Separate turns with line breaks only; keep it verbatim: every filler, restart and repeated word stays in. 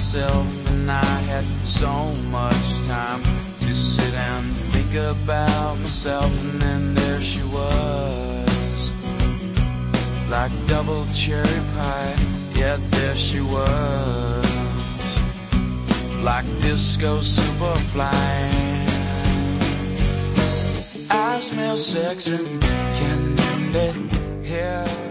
myself, and I had so much time to sit and think about myself. And then there she was, like double cherry pie. Yeah, there she was, like disco superfly. I smell sex and candy, hair